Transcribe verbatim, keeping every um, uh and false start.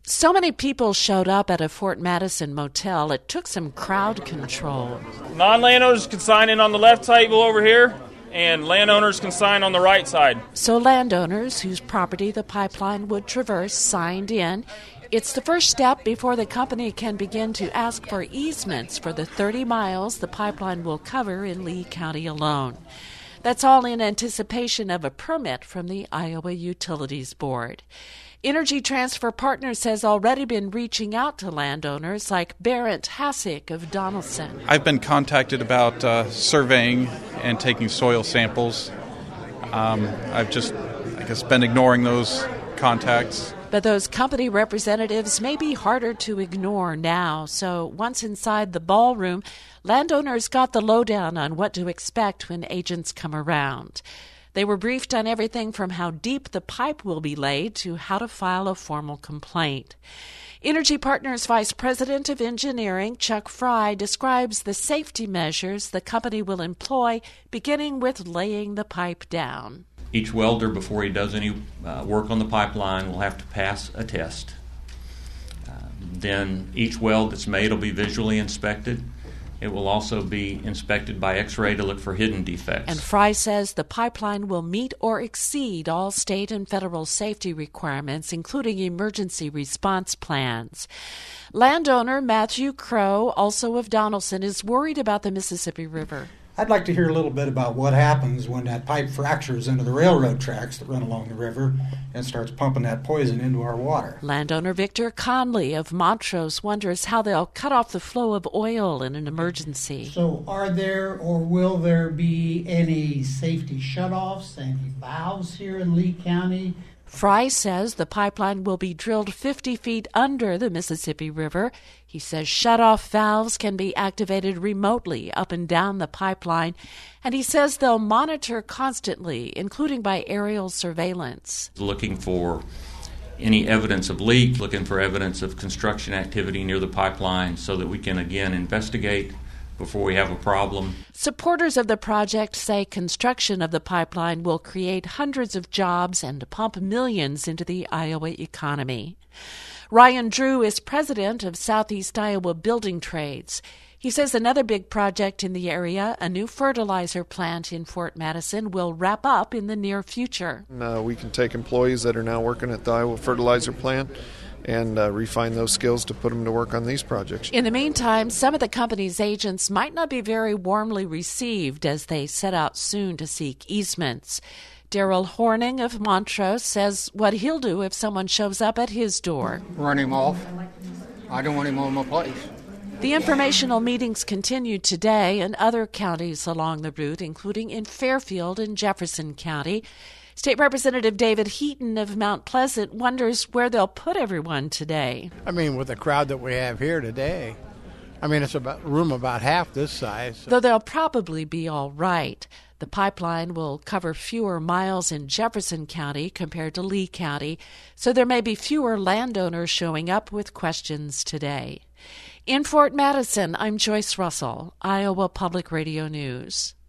So many people showed up at a Fort Madison motel, it took some crowd control. Non-landowners can sign in on the left table over here, and landowners can sign on the right side. So landowners whose property the pipeline would traverse signed in. It's the first step before the company can begin to ask for easements for the thirty miles the pipeline will cover in Lee County alone. That's all in anticipation of a permit from the Iowa Utilities Board. Energy Transfer Partners has already been reaching out to landowners like Barrett Hassick of Donaldson. I've been contacted about uh, surveying and taking soil samples. Um, I've just, I guess, been ignoring those contacts. But those company representatives may be harder to ignore now. So once inside the ballroom, landowners got the lowdown on what to expect when agents come around. They were briefed on everything from how deep the pipe will be laid to how to file a formal complaint. Energy Partners Vice President of Engineering, Chuck Fry, describes the safety measures the company will employ, beginning with laying the pipe down. Each welder, before he does any uh, work on the pipeline, will have to pass a test. Uh, then each weld that's made will be visually inspected. It will also be inspected by X-ray to look for hidden defects. And Fry says the pipeline will meet or exceed all state and federal safety requirements, including emergency response plans. Landowner Matthew Crow, also of Donaldson, is worried about the Mississippi River. I'd like to hear a little bit about what happens when that pipe fractures into the railroad tracks that run along the river and starts pumping that poison into our water. Landowner Victor Conley of Montrose wonders how they'll cut off the flow of oil in an emergency. So are there or will there be any safety shutoffs, any valves here in Lee County? Fry says the pipeline will be drilled fifty feet under the Mississippi River. He says shutoff valves can be activated remotely up and down the pipeline, and he says they'll monitor constantly, including by aerial surveillance. Looking for any evidence of leak, looking for evidence of construction activity near the pipeline so that we can, again, investigate before we have a problem. Supporters of the project say construction of the pipeline will create hundreds of jobs and pump millions into the Iowa economy. Ryan Drew is president of Southeast Iowa Building Trades. He says another big project in the area, a new fertilizer plant in Fort Madison, will wrap up in the near future. Uh, we can take employees that are now working at the Iowa fertilizer plant and uh, refine those skills to put them to work on these projects. In the meantime, some of the company's agents might not be very warmly received as they set out soon to seek easements. Daryl Horning of Montrose says what he'll do if someone shows up at his door. Run him off. I don't want him on my place. The informational meetings continued today in other counties along the route, including in Fairfield and Jefferson County. State Representative David Heaton of Mount Pleasant wonders where they'll put everyone today. I mean, with the crowd that we have here today, I mean, it's about room about half this size. So. Though they'll probably be all right. The pipeline will cover fewer miles in Jefferson County compared to Lee County, so there may be fewer landowners showing up with questions today. In Fort Madison, I'm Joyce Russell, Iowa Public Radio News.